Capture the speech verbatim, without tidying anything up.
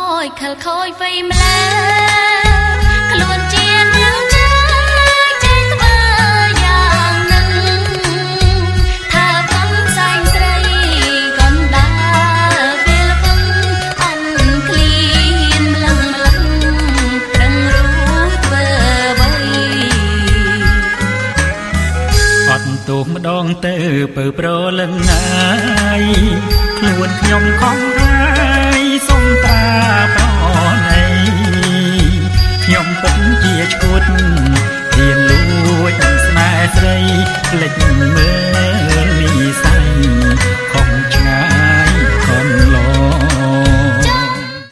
យខលខយវៃម្ល៉េះខ្លួនជានឹងចាចេះធ្វើយ៉ាងនឹងថាកំសែងស្រីកំដាពេលពឹងអំក្លៀនម្លឹងម្លឹងប្រឹងរួចធ្វើអ្វីអត់ទោសម្ដងទៅពើប្រលឹងណាយខ្លួនខ្ញុំខំហើយសុំត្រាប្រណីខ្ញុំពិតជាឈួតហ៊ានលួចស្នេហ៍ស្រីភ្លេចមើល